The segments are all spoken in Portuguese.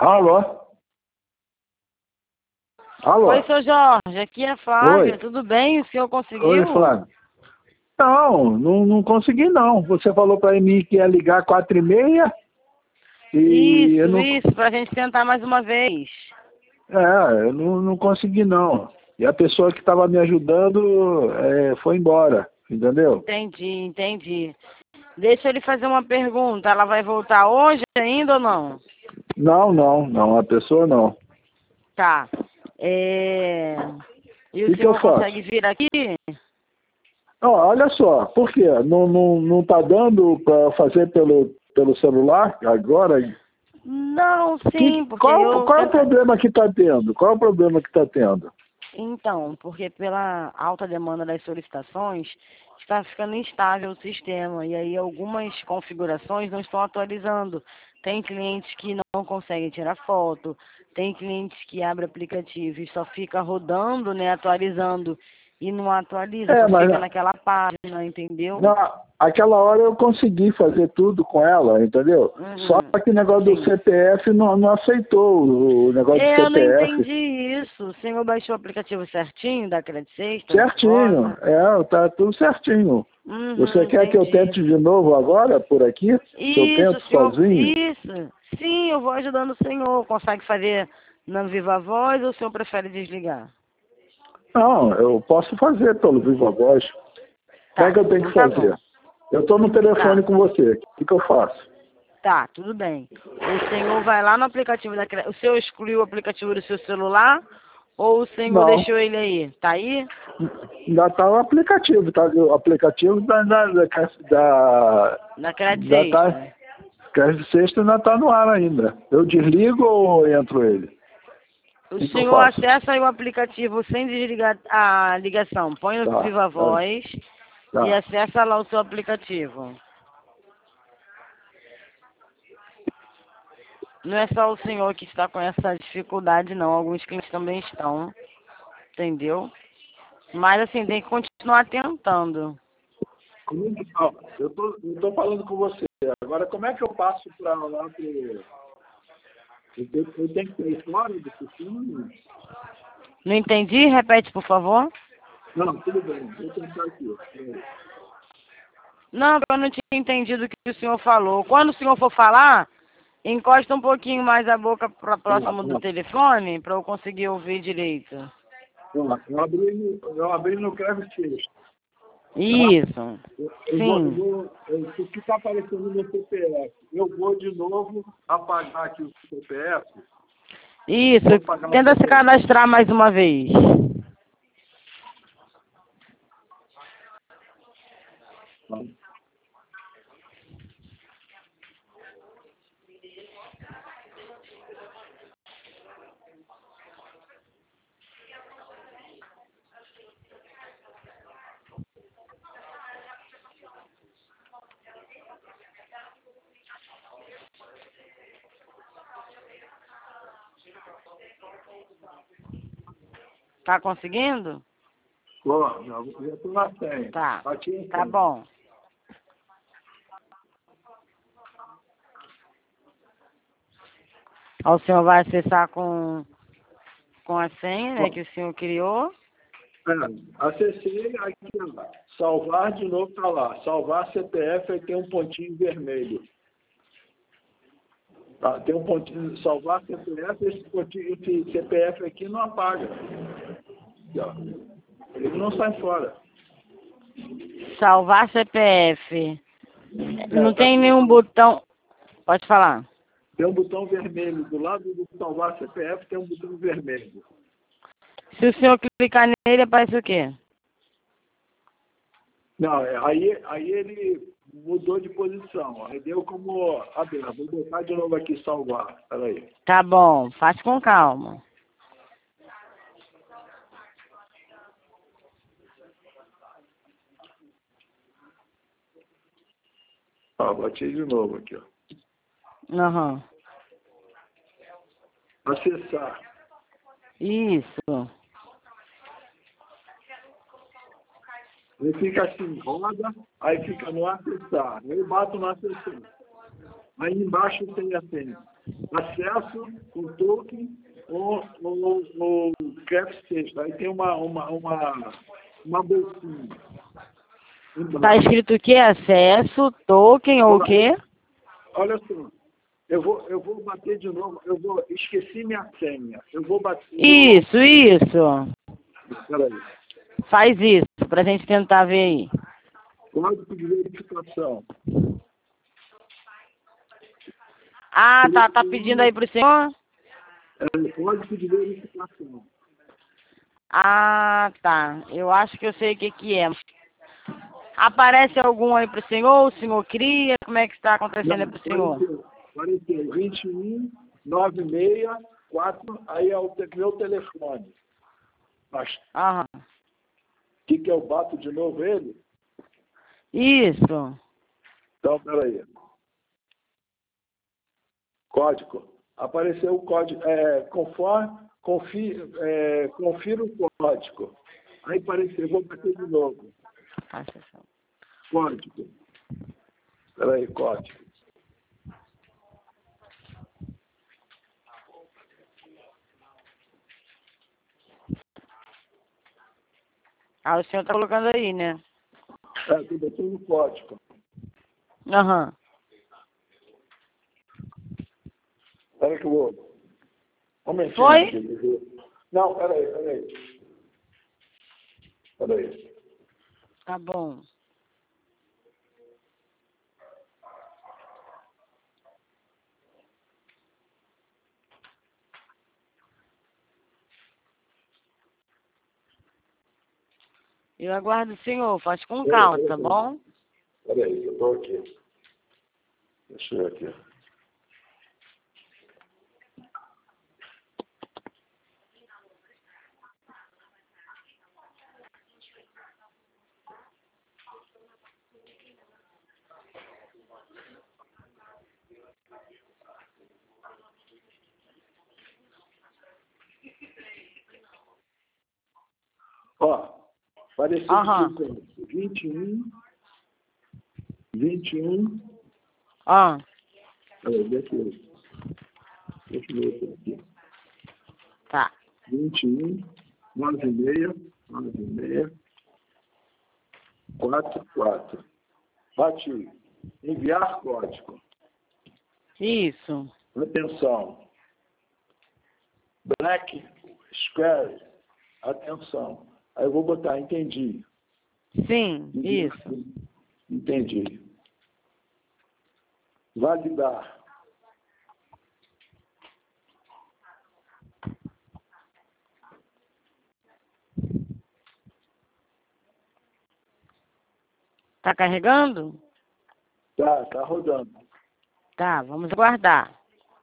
Alô? Alô? Oi, seu Jorge, aqui é a Flávia, Oi. tudo bem? O senhor conseguiu? Oi, Flávio. Não consegui não. Você falou para mim que ia ligar 4h30 e eu não, Isso, pra gente tentar mais uma vez. eu não consegui não. E a pessoa que estava me ajudando foi embora, entendeu? Entendi. Deixa ele fazer uma pergunta, ela vai voltar hoje ainda ou não? Não, a pessoa não. Tá. E o Que eu senhor faço? consegue vir aqui? Olha só, por quê? Não tá dando para fazer pelo celular agora? Não, sim, porque eu... Qual é o problema que está tendo? Qual é o problema que está tendo? Então, porque pela alta demanda das solicitações, está ficando instável o sistema e aí algumas configurações não estão atualizando. Tem clientes que não conseguem tirar foto, tem clientes que abrem aplicativo e só fica rodando, né, atualizando e não atualiza, só Mas fica naquela página, entendeu? aquela hora eu consegui fazer tudo com ela, entendeu? Só que o negócio do CPF não aceitou o negócio do Eu não CPF. entendi isso. O senhor baixou o aplicativo certinho da Credit Sexta? Certinho, tá tudo certinho. Você quer que eu Entendi. tente de novo agora, por aqui? Se eu Isso, tento senhor. sozinho? Isso. Sim, eu vou ajudando o senhor. Consegue fazer na Viva Voz ou o senhor prefere desligar? Não, eu posso fazer pelo Viva Voz. Como é que eu tenho que Tá fazer? bom. Eu estou no telefone Tá, com você. O que eu faço? tá, tudo bem. O senhor vai lá no aplicativo da Credit. O senhor excluiu o aplicativo do seu celular ou o senhor Não, deixou ele aí? Tá aí? ainda está o aplicativo, tá? O aplicativo Na Credit da tá, Sexta. Crédito Sexta ainda está no ar ainda. Eu desligo ou entro ele? O O que eu senhor faço? acessa aí o aplicativo sem desligar a ligação. Põe no Tá, Viva Voz e tá. acessa lá o seu aplicativo. Não é só o senhor que está com essa dificuldade, não. Alguns clientes também estão, entendeu? Mas assim, tem que continuar tentando. Eu tô falando com você. Agora, como é que eu passo para lá pro... Eu tenho que ir fora do sistema? Não entendi? Repete, por favor. Não, tudo bem. Vou tentar aqui. Não, eu não tinha entendido o que o senhor falou. Quando o senhor for falar, encosta um pouquinho mais a boca para próximo do telefone para eu conseguir ouvir direito. Eu abri no Crédito Sexta. Isso. Sim. O que está aparecendo no CPF? Eu vou de novo apagar aqui o CPF. Isso. Vou apagar o Tenta se CPF. cadastrar mais uma vez. Tá conseguindo? Já estou na senha. Tá. Aqui em Tá cima. bom. Aí o senhor vai acessar com a senha, né, que o senhor criou. Acessei aqui, ó. Salvar de novo está lá. Salvar CPF, aí tem um pontinho vermelho. Tá? Tem um pontinho, salvar CPF, esse CPF aqui não apaga. Aqui, ó. Ele não sai fora. Salvar CPF. Não Tá tem aqui. nenhum botão. Pode falar. Tem um botão vermelho. Do lado do salvar CPF tem um botão vermelho. Se o senhor clicar nele, aparece o quê? Não, aí ele mudou de posição. Aí deu como... Vou botar de novo aqui salvar. Peraí. Tá bom, faz com calma. Bati de novo aqui, ó. Aham. Acessar. Isso. Aí fica assim, roda, aí fica no acessar. Aí eu bato no acessar. Aí embaixo tem a senha. acesso com token ou quer que seja. Aí tem uma bolsinha. Está escrito o quê? Acesso, token ou o quê? Olha só. Eu vou bater de novo. Esqueci minha senha. Eu vou bater. Isso. Espera aí. Faz isso, pra gente tentar ver aí. Código de verificação. Ah, tá pedindo aí pro senhor? Código de verificação. Ah, tá. Eu acho que eu sei o que é. Aparece algum aí pro senhor? O senhor cria? Como é que está acontecendo aí pro senhor? Apareceu 21 964, aí é o meu telefone. Mas Aham. que eu bato de novo ele? Isso. Então, peraí. Código. Apareceu o código. Confira o código. Aí apareceu, vou bater de novo. Código. Peraí, código. Ah, o senhor tá colocando aí, né? Estou botando o código. Aham. Espera que eu vou. Um momentinho. Foi? Aqui. Não, peraí. Tá bom. Eu aguardo o senhor, faz com calma, tá bom? Peraí, eu estou aqui. Deixa eu ver aqui. Ó, apareceu Aham. 21. Ah. Peraí, deixa eu ver aqui. Tá. 21 96 44. Bate enviar código. Isso. Atenção. Black Square. Atenção. Aí eu vou botar, entendi. Sim, isso. Entendi. Validar. Tá carregando? Tá rodando. Tá, vamos aguardar.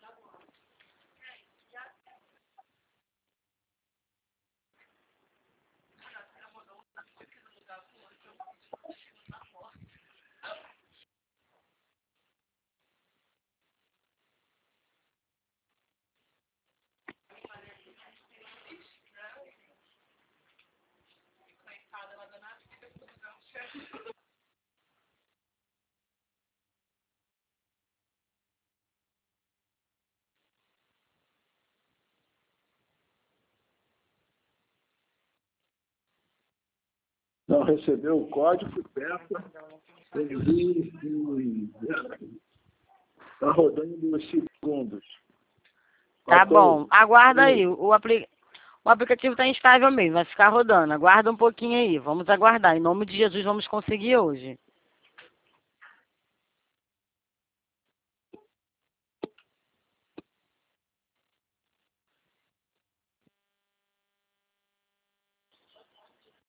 Não recebeu o código, peça, está rodando os segundos. Tá bom. Aguarda aí. O aplicativo tá instável mesmo, vai ficar rodando. Aguarda um pouquinho aí. Vamos aguardar. Em nome de Jesus, vamos conseguir hoje.